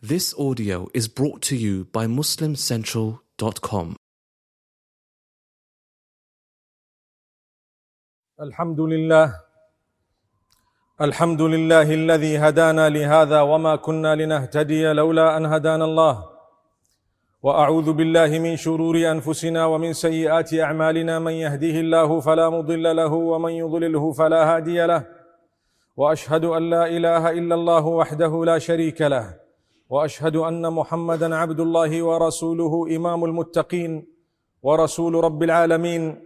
This audio is brought to you by MuslimCentral.com. الحمد لله الذي هدانا لهذا وما كنا لنهتدي لولا أن هدانا الله وأعوذ بالله من شرور أنفسنا ومن سيئات أعمالنا من يهده الله فلا مضل له ومن يضلله فلا هادي له وأشهد أن لا إله إلا الله وحده لا شريك له وأشهد أن محمدا عبد الله ورسوله إمام المتقين ورسول رب العالمين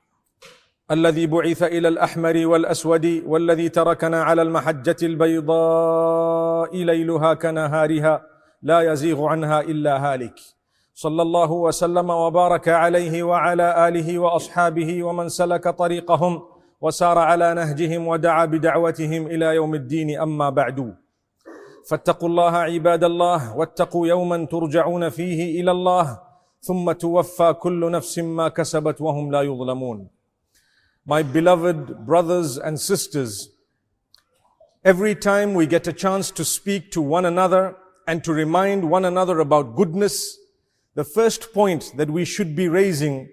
الذي بعث إلى الأحمر والأسود والذي تركنا على المحجة البيضاء ليلها كنهارها لا يزيغ عنها إلا هالك صلى الله وسلم وبارك عليه وعلى آله وأصحابه ومن سلك طريقهم وسار على نهجهم ودعا بدعوتهم إلى يوم الدين أما بعد فاتقوا الله عباد الله واتقوا يوما ترجعون فيه إلى الله ثم توفى كل نفس ما كسبت وهم لا يظلمون. My beloved brothers and sisters, every time we get a chance to speak to one another and to remind one another about goodness, the first point that we should be raising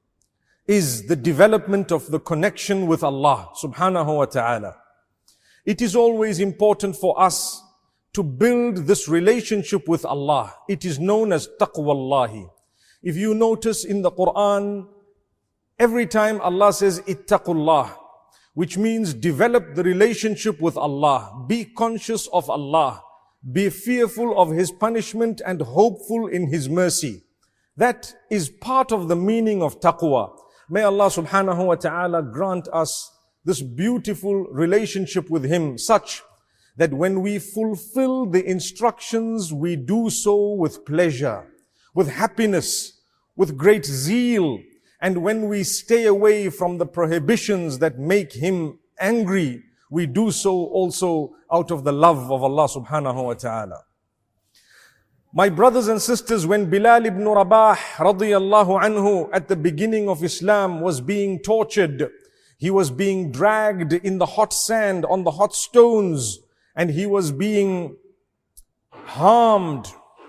is the development of the connection with Allah subhanahu wa ta'ala. It is always important for us to build this relationship with Allah. It is known as taqwallahi. If you notice in the Quran, every time Allah says ittaqullah, which means develop the relationship with Allah, be conscious of Allah, be fearful of His punishment and hopeful in His mercy. That is part of the meaning of taqwa. May Allah subhanahu wa ta'ala grant us this beautiful relationship with Him, such that when we fulfill the instructions, we do so with pleasure, with happiness, with great zeal. And when we stay away from the prohibitions that make Him angry, we do so also out of the love of Allah subhanahu wa ta'ala. My brothers and sisters, when Bilal ibn Rabah radiyallahu anhu at the beginning of Islam was being tortured, he was being dragged in the hot sand on the hot stones, and he was being harmed.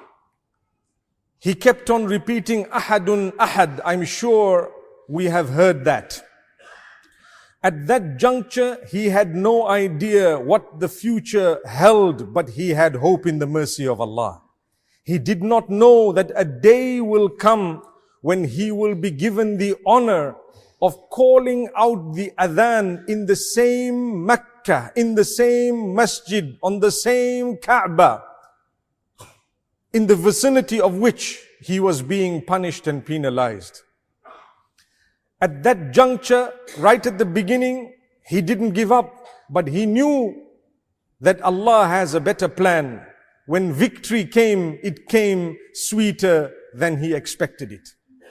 He kept on repeating, Ahadun Ahad. I'm sure we have heard that. At that juncture, he had no idea what the future held, but he had hope in the mercy of Allah. He did not know that a day will come when he will be given the honor of calling out the adhan in the same Mecca, in the same masjid, on the same Kaaba, in the vicinity of which he was being punished and penalized. At that juncture, right at the beginning, he didn't give up, but he knew that Allah has a better plan. When victory came, it came sweeter than he expected it.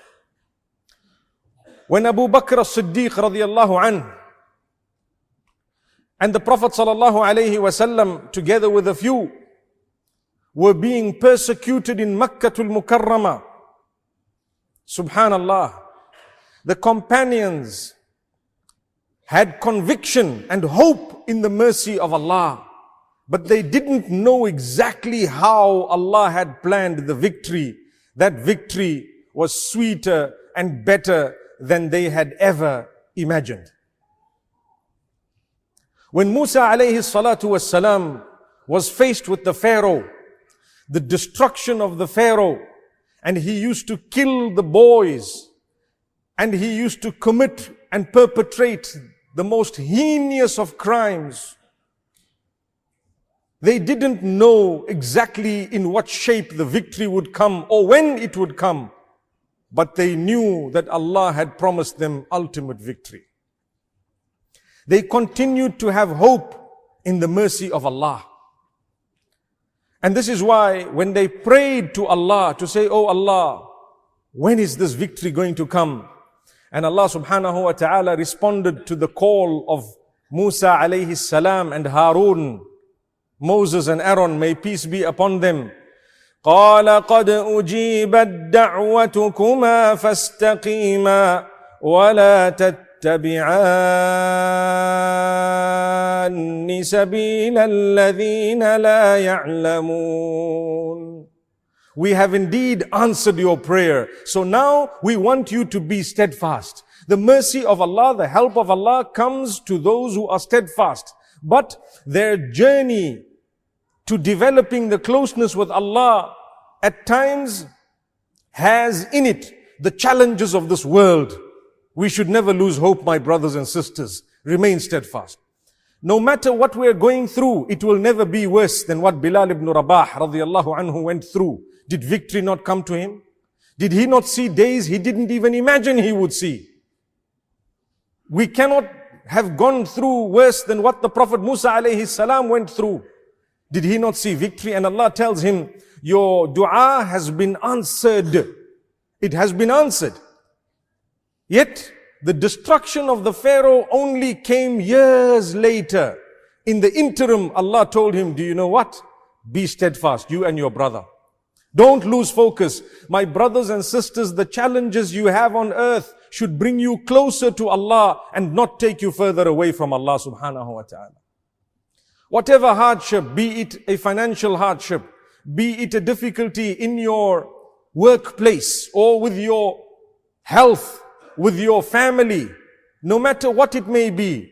When Abu Bakr as-Siddiq radiyallahu anhu and the Prophet sallallahu alayhi wasallam, together with a few, were being persecuted in Makkatul Mukarramah, subhanallah, the companions had conviction and hope in the mercy of Allah, but they didn't know exactly how Allah had planned the victory. That victory was sweeter and better than they had ever imagined. When Musa alayhi salatu wassalam was faced with the Pharaoh, the destruction of the Pharaoh, and he used to kill the boys, and he used to commit and perpetrate the most heinous of crimes. They didn't know exactly in what shape the victory would come or when it would come, but they knew that Allah had promised them ultimate victory. They continued to have hope in the mercy of Allah. And this is why when they prayed to Allah to say, "Oh Allah, when is this victory going to come?" And Allah subhanahu wa ta'ala responded to the call of Musa alayhi salam and Harun, Moses and Aaron, may peace be upon them. قال قد أجيبت دعوتكما فاستقيما ولا تتبعان سَبِيلَ الَّذِينَ لَا يَعْلَمُونَ. We have indeed answered your prayer. So now we want you to be steadfast. The mercy of Allah, the help of Allah comes to those who are steadfast. But their journey to developing the closeness with Allah at times has in it the challenges of this world. We should never lose hope, my brothers and sisters. Remain steadfast. No matter what we're going through, it will never be worse than what Bilal ibn Rabah radiyallahu anhu went through. Did victory not come to him? Did he not see days he didn't even imagine he would see? We cannot have gone through worse than what the Prophet Musa alayhi salam went through. Did he not see victory? And Allah tells him, your dua has been answered. It has been answered. Yet, the destruction of the Pharaoh only came years later. In the interim, Allah told him, do you know what? Be steadfast, you and your brother. Don't lose focus. My brothers and sisters, the challenges you have on earth should bring you closer to Allah and not take you further away from Allah subhanahu wa ta'ala. Whatever hardship, be it a financial hardship, be it a difficulty in your workplace or with your health, with your family, no matter what it may be,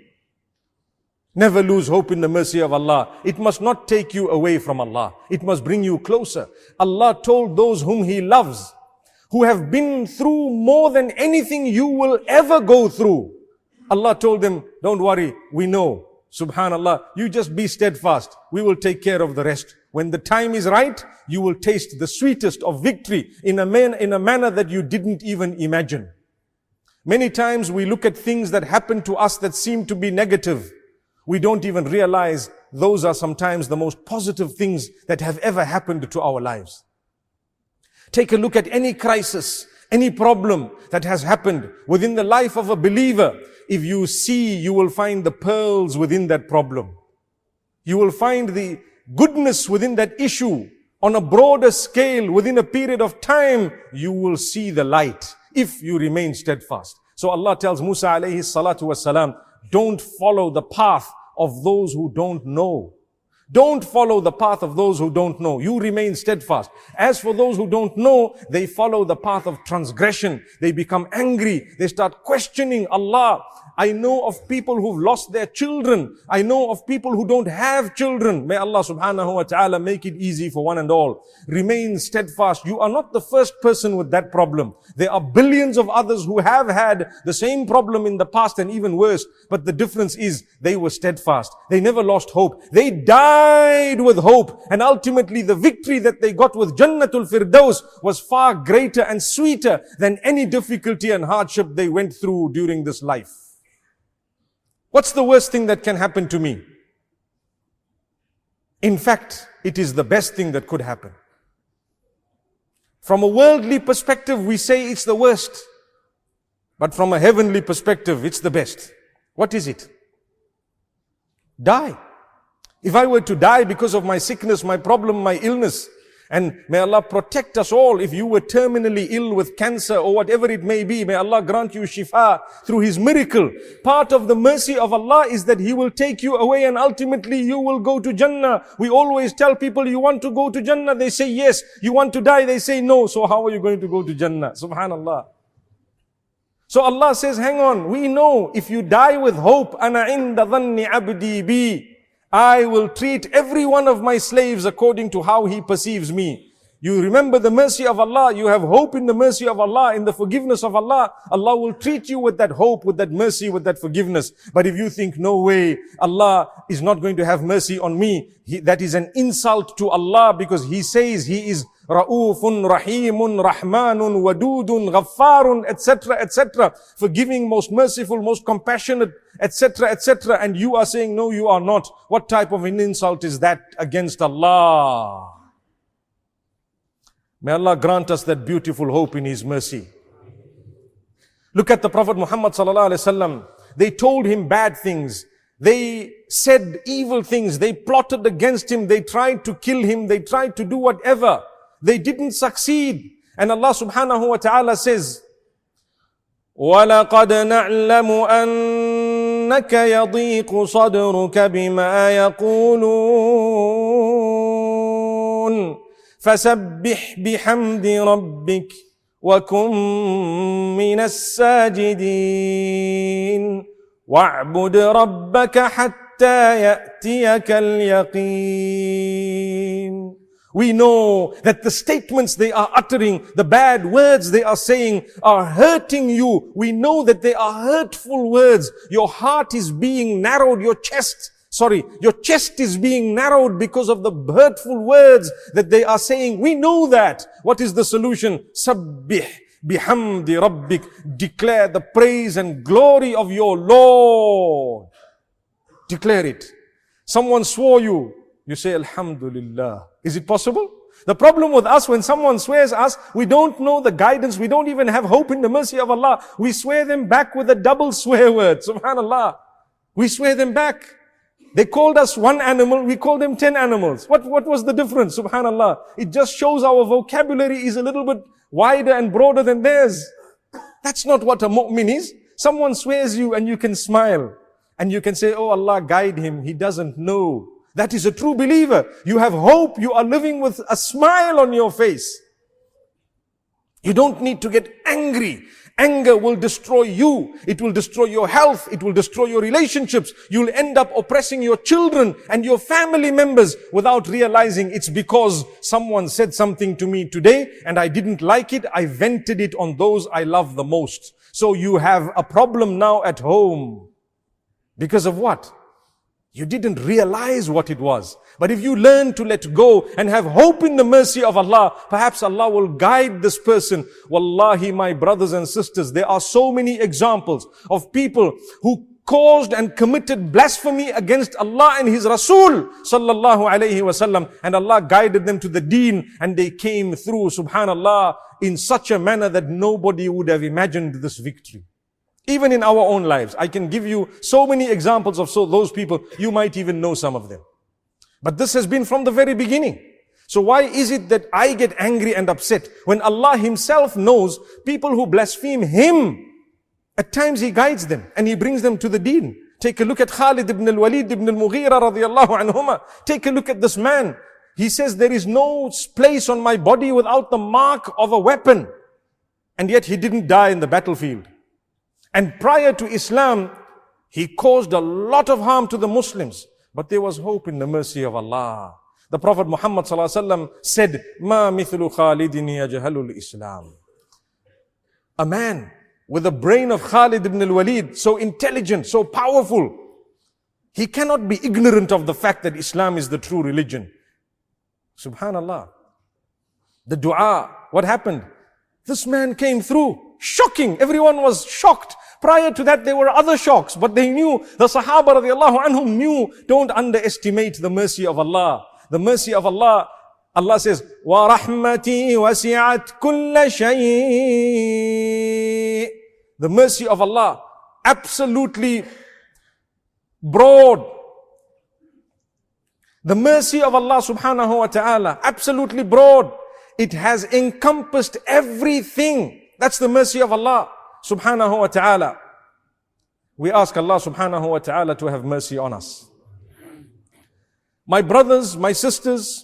never lose hope in the mercy of Allah. It must not take you away from Allah. It must bring you closer. Allah told those whom He loves, who have been through more than anything you will ever go through. Allah told them, don't worry, we know. Subhanallah, you just be steadfast. We will take care of the rest. When the time is right, you will taste the sweetest of victory in a manner that you didn't even imagine. Many times we look at things that happen to us that seem to be negative. We don't even realize those are sometimes the most positive things that have ever happened to our lives. Take a look at any crisis, any problem that has happened within the life of a believer. If you see, you will find the pearls within that problem. You will find the goodness within that issue. On a broader scale, within a period of time, you will see the light if you remain steadfast. So Allah tells Musa alayhi salatu wasalam, don't follow the path of those who don't know. Don't follow the path of those who don't know. You remain steadfast. As for those who don't know, they follow the path of transgression. They become angry. They start questioning Allah. I know of people who've lost their children. I know of people who don't have children. May Allah subhanahu wa ta'ala make it easy for one and all. Remain steadfast. You are not the first person with that problem. There are billions of others who have had the same problem in the past and even worse. But the difference is they were steadfast. They never lost hope. They died with hope. And ultimately the victory that they got with Jannatul Firdaus was far greater and sweeter than any difficulty and hardship they went through during this life. What's the worst thing that can happen to me? In fact, it is the best thing that could happen. From a worldly perspective, we say it's the worst. But from a heavenly perspective, it's the best. What is it? Die. If I were to die because of my sickness, my problem, my illness, and may Allah protect us all. If you were terminally ill with cancer or whatever it may be, may Allah grant you shifa through His miracle. Part of the mercy of Allah is that He will take you away and ultimately you will go to Jannah. We always tell people, you want to go to Jannah? They say yes. You want to die? They say no. So how are you going to go to Jannah? Subhanallah. So Allah says, hang on. We know if you die with hope, أَنَا عِنْدَ ظَنِّ عَبْدِي بِي, I will treat every one of my slaves according to how he perceives me. You remember the mercy of Allah. You have hope in the mercy of Allah, in the forgiveness of Allah. Allah will treat you with that hope, with that mercy, with that forgiveness. But if you think, no way, Allah is not going to have mercy on me, that is an insult to Allah, because He says He is Ra'ufun, Rahimun, Rahmanun, Wadudun, Ghaffarun, etc., etc. Forgiving, most merciful, most compassionate, etc., etc. And you are saying, no, you are not. What type of an insult is that against Allah? May Allah grant us that beautiful hope in His mercy. Look at the Prophet Muhammad sallallahu alaihi wasallam. They told him bad things. They said evil things. They plotted against him. They tried to kill him. They tried to do whatever. They didn't succeed. And Allah subhanahu wa ta'ala says, وَلَقَدْ نَعْلَمُ إنك يضيق صدرك بما يقولون فسبح بحمد ربك وكن من الساجدين واعبد ربك حتى يأتيك اليقين. We know that the statements they are uttering, the bad words they are saying are hurting you. We know that they are hurtful words. Your heart is being narrowed, your chest is being narrowed because of the hurtful words that they are saying. We know that. What is the solution? Sabbih bihamdi rabbik. Declare the praise and glory of your Lord. Declare it. Someone swore you. You say, Alhamdulillah. Is it possible? The problem with us, when someone swears us, we don't know the guidance. We don't even have hope in the mercy of Allah. We swear them back with a double swear word. Subhanallah. We swear them back. They called us one animal, we called them 10 animals. What was the difference? Subhanallah. It just shows our vocabulary is a little bit wider and broader than theirs. That's not what a mu'min is. Someone swears you and you can smile. And you can say, oh Allah, guide him. He doesn't know. That is a true believer. You have hope. You are living with a smile on your face. You don't need to get angry. Anger will destroy you. It will destroy your health. It will destroy your relationships. You'll end up oppressing your children and your family members without realizing it's because someone said something to me today and I didn't like it. I vented it on those I love the most. So you have a problem now at home. Because of what? You didn't realize what it was. But if you learn to let go and have hope in the mercy of Allah, perhaps Allah will guide this person. Wallahi, my brothers and sisters, there are so many examples of people who caused and committed blasphemy against Allah and His Rasul sallallahu alayhi wasallam, and Allah guided them to the deen and they came through, subhanallah, in such a manner that nobody would have imagined this victory. Even in our own lives, I can give you so many examples of those people. You might even know some of them. But this has been from the very beginning. So why is it that I get angry and upset when Allah Himself knows people who blaspheme Him? At times He guides them and He brings them to the deen. Take a look at Khalid ibn al-Walid ibn al-Mughira radiyallahu anhuma. Take a look at this man. He says, there is no place on my body without the mark of a weapon. And yet he didn't die in the battlefield. And prior to Islam, he caused a lot of harm to the Muslims. But there was hope in the mercy of Allah. The Prophet Muhammad ﷺ said, "Ma mithlu Khalidin yajhalul Islam." A man with the brain of Khalid ibn al-Walid, so intelligent, so powerful, he cannot be ignorant of the fact that Islam is the true religion. Subhanallah. The dua, what happened? This man came through. Shocking. Everyone was shocked. Prior to that, there were other shocks, but they knew, the Sahaba radiallahu anhum knew, don't underestimate the mercy of Allah. The mercy of Allah, Allah says, وَرَحْمَتِي وَسِعَتْ كُلَّ شَيْءٍ. The mercy of Allah, absolutely broad. The mercy of Allah subhanahu wa ta'ala, absolutely broad. It has encompassed everything. That's the mercy of Allah subhanahu wa ta'ala. We ask Allah subhanahu wa ta'ala to have mercy on us. My brothers, my sisters,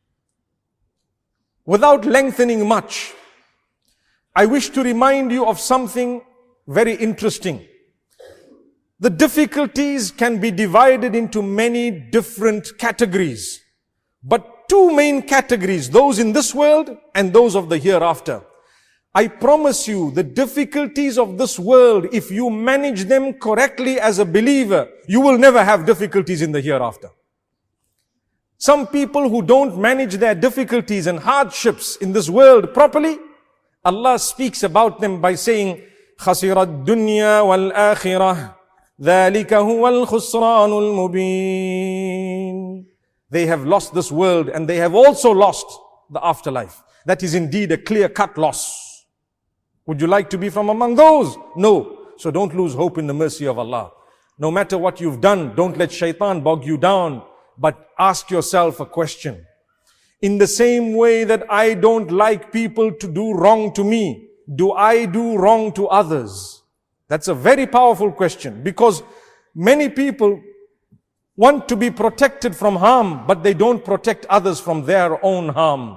without lengthening much, I wish to remind you of something very interesting. The difficulties can be divided into many different categories, but two main categories, those in this world and those of the hereafter. I promise you, the difficulties of this world, if you manage them correctly as a believer, you will never have difficulties in the hereafter. Some people who don't manage their difficulties and hardships in this world properly, Allah speaks about them by saying, خَسِرَ الدُّنْيَا وَالْآخِرَةِ ذَلِكَ هُوَ الْخُسْرَانُ الْمُبِينُ. They have lost this world and they have also lost the afterlife. That is indeed a clear-cut loss. Would you like to be from among those? No. So don't lose hope in the mercy of Allah. No matter what you've done, don't let shaitan bog you down, but ask yourself a question. In the same way that I don't like people to do wrong to me, do I do wrong to others? That's a very powerful question, because Many people want to be protected from harm, but they don't protect others from their own harm.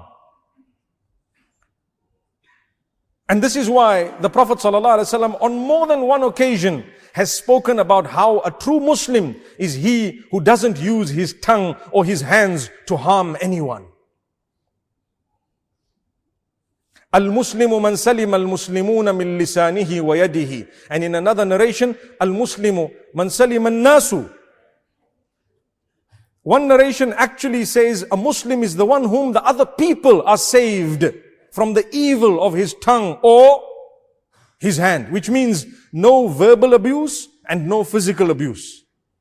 And this is why the Prophet ﷺ on more than one occasion has spoken about how a true Muslim is he who doesn't use his tongue or his hands to harm anyone. Al-Muslimu man salima al-Muslimuna min lisanihi wa yadihi. And in another narration, Al-Muslimu man salima al-Nasu. One narration actually says a Muslim is the one whom the other people are saved from the evil of his tongue or his hand, which means no verbal abuse and no physical abuse.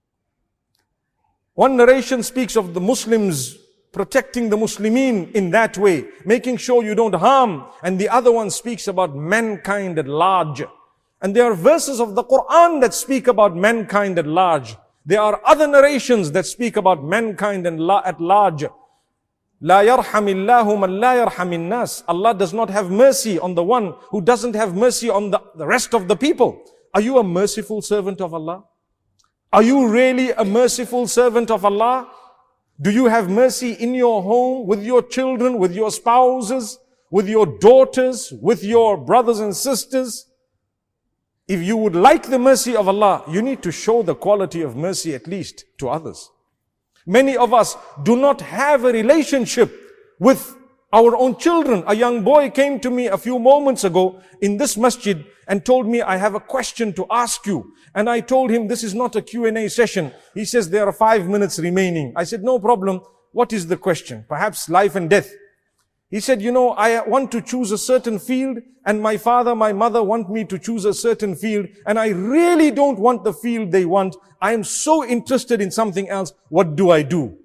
One narration speaks of the Muslims protecting the Muslimin in that way, making sure you don't harm, and the other one speaks about mankind at large. And there are verses of the Quran that speak about mankind at large. There are other narrations that speak about mankind at large. La yarhamillahu man la yarhamin nas. Allah does not have mercy on the one who doesn't have mercy on the rest of the people. Are you a merciful servant of Allah? Are you really a merciful servant of Allah? Do you have mercy in your home, with your children, with your spouses, with your daughters, with your brothers and sisters? If you would like the mercy of Allah, you need to show the quality of mercy at least to others. Many of us do not have a relationship with our own children. A young boy came to me a few moments ago in this masjid and told me, I have a question to ask you. And I told him, this is not a Q&A session. He says, there are 5 minutes remaining. I said, no problem. What is the question? Perhaps life and death. He said, I want to choose a certain field, and my father, my mother want me to choose a certain field, and I really don't want the field they want. I am so interested in something else. What do I do?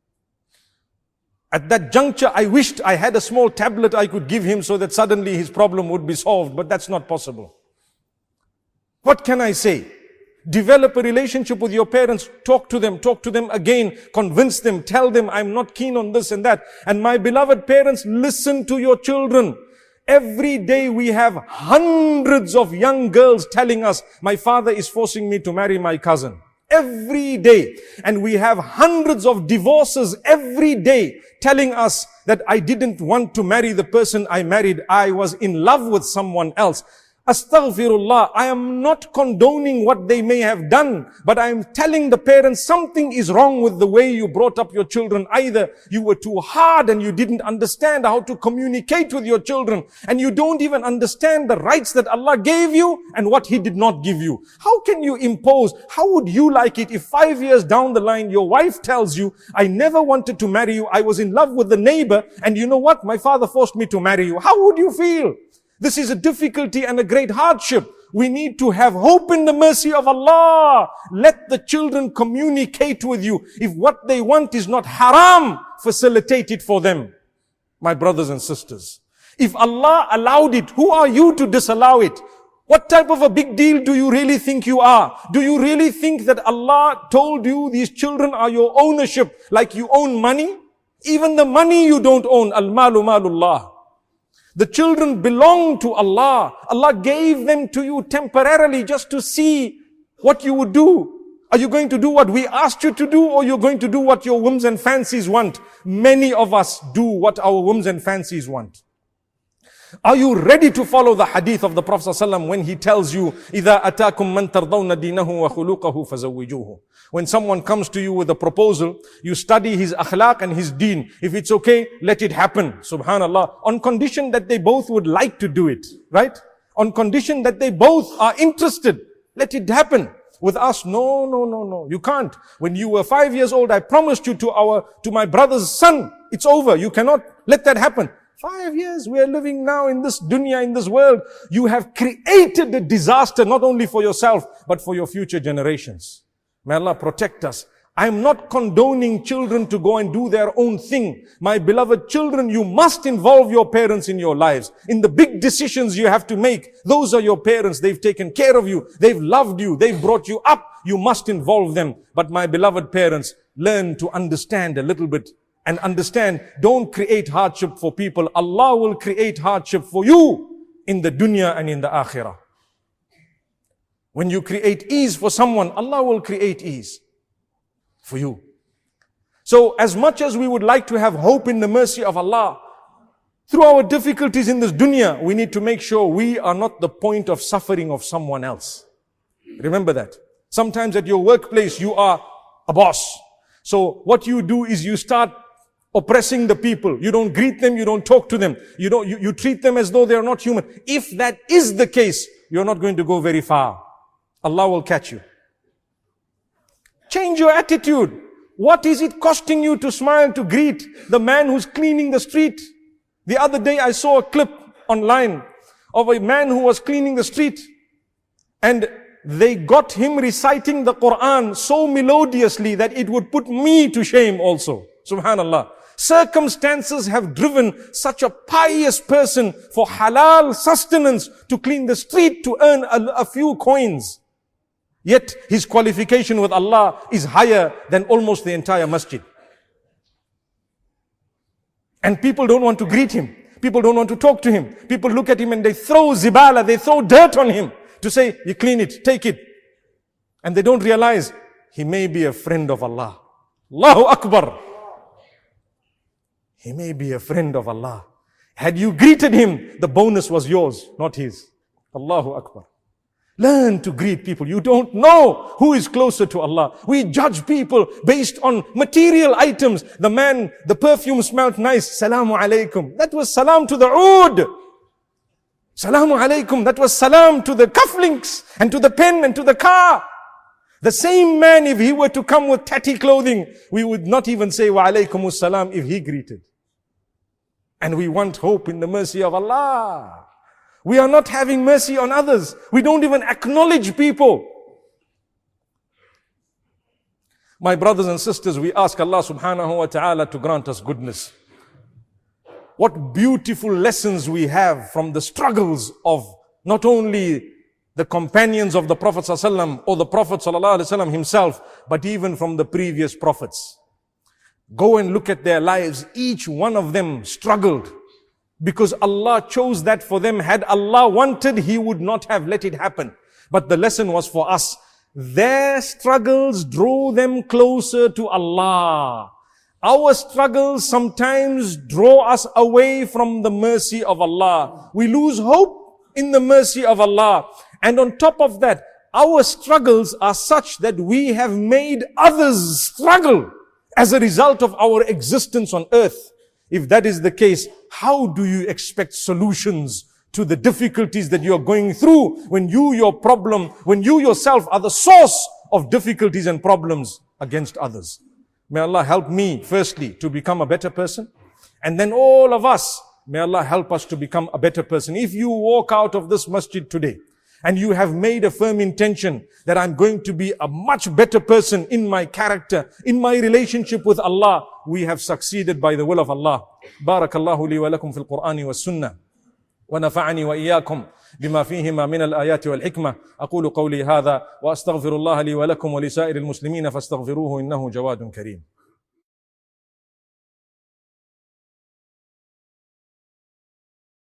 At that juncture, I wished I had a small tablet I could give him so that suddenly his problem would be solved, but that's not possible. What can I say? Develop a relationship with your parents. Talk to them again, convince them, tell them I'm not keen on this and that. And my beloved parents, listen to your children. Every day we have hundreds of young girls telling us, my father is forcing me to marry my cousin. Every day. And we have hundreds of divorces every day telling us that I didn't want to marry the person I married. I was in love with someone else. Astaghfirullah, I am not condoning what they may have done, but I am telling the parents something is wrong with the way you brought up your children. Either you were too hard and you didn't understand how to communicate with your children, and you don't even understand the rights that Allah gave you and what He did not give you. How can you impose? How would you like it if 5 years down the line your wife tells you, I never wanted to marry you, I was in love with the neighbor, and you know what, my father forced me to marry you. How would you feel? This is a difficulty and a great hardship. We need to have hope in the mercy of Allah. Let the children communicate with you. If what they want is not haram, facilitate it for them. My brothers and sisters. If Allah allowed it, who are you to disallow it? What type of a big deal do you really think you are? Do you really think that Allah told you these children are your ownership like you own money? Even the money you don't own. Al-malu malullah. The children belong to Allah. Allah gave them to you temporarily just to see what you would do. Are you going to do what we asked you to do, or you're going to do what your whims and fancies want? Many of us do what our whims and fancies want. Are you ready to follow the hadith of the Prophet ﷺ when he tells you, إِذَا أَتَاكُمْ مَنْ تَرْضَوْنَ دِينَهُ وَخُلُقَهُ فَزَوِّجُوهُ? When someone comes to you with a proposal, you study his akhlaq and his deen. If it's okay, let it happen. Subhanallah. On condition that they both would like to do it. Right? On condition that they both are interested. Let it happen. With us, no. You can't. When you were 5 years old, I promised you to my brother's son. It's over. You cannot let that happen. 5 years, we are living now in this dunya, in this world. You have created a disaster not only for yourself, but for your future generations. May Allah protect us. I am not condoning children to go and do their own thing. My beloved children, you must involve your parents in your lives. In the big decisions you have to make, those are your parents. They've taken care of you. They've loved you. They've brought you up. You must involve them. But my beloved parents, learn to understand a little bit. And understand, don't create hardship for people. Allah will create hardship for you in the dunya and in the akhirah. When you create ease for someone, Allah will create ease for you. So as much as we would like to have hope in the mercy of Allah, through our difficulties in this dunya, we need to make sure we are not the point of suffering of someone else. Remember that. Sometimes at your workplace, you are a boss. So what you do is you start oppressing the people. You don't greet them, you don't talk to them. You treat them as though they are not human. If that is the case, you're not going to go very far. Allah will catch you. Change your attitude. What is it costing you to smile, to greet the man who's cleaning the street? The other day I saw a clip online of a man who was cleaning the street, and they got him reciting the Quran so melodiously that it would put me to shame also. Subhanallah. Circumstances have driven such a pious person for halal sustenance to clean the street to earn a few coins. Yet his qualification with Allah is higher than almost the entire masjid. And people don't want to greet him. People don't want to talk to him. People look at him and they throw zibala, they throw dirt on him to say, you clean it, take it. And they don't realize he may be a friend of Allah. Allahu Akbar. He may be a friend of Allah. Had you greeted him, the bonus was yours, not his. Allahu Akbar. Learn to greet people. You don't know who is closer to Allah. We judge people based on material items. The perfume smelled nice. Salamu alaikum. That was salam to the oud. Salamu alaikum. That was salam to the cufflinks and to the pen and to the car. The same man, if he were to come with tatty clothing, we would not even say wa alaikumus salam if he greeted. And we want hope in the mercy of Allah. We are not having mercy on others. We don't even acknowledge people. My brothers and sisters, we ask Allah subhanahu wa ta'ala to grant us goodness. What beautiful lessons we have from the struggles of not only the companions of the Prophet ﷺ or the Prophet ﷺ himself, but even from the previous prophets. Go and look at their lives. Each one of them struggled. Because Allah chose that for them. Had Allah wanted, He would not have let it happen. But the lesson was for us. Their struggles drew them closer to Allah. Our struggles sometimes draw us away from the mercy of Allah. We lose hope in the mercy of Allah. And on top of that, our struggles are such that we have made others struggle as a result of our existence on earth. If that is the case, how do you expect solutions to the difficulties that you are going through when you yourself are the source of difficulties and problems against others? May Allah help me, firstly, to become a better person. And then all of us, may Allah help us to become a better person. If you walk out of this masjid today, and you have made a firm intention that I'm going to be a much better person in my character, in my relationship with Allah, we have succeeded by the will of Allah. Barakallahu li wa lakum fil Qur'ani was sunnah. ونفعني وإياكم بما فيهما من الآيات والحكمة أقول قولي هذا وأستغفر الله لي ولكم ولسائر المسلمين فاستغفروه إنه جواد كريم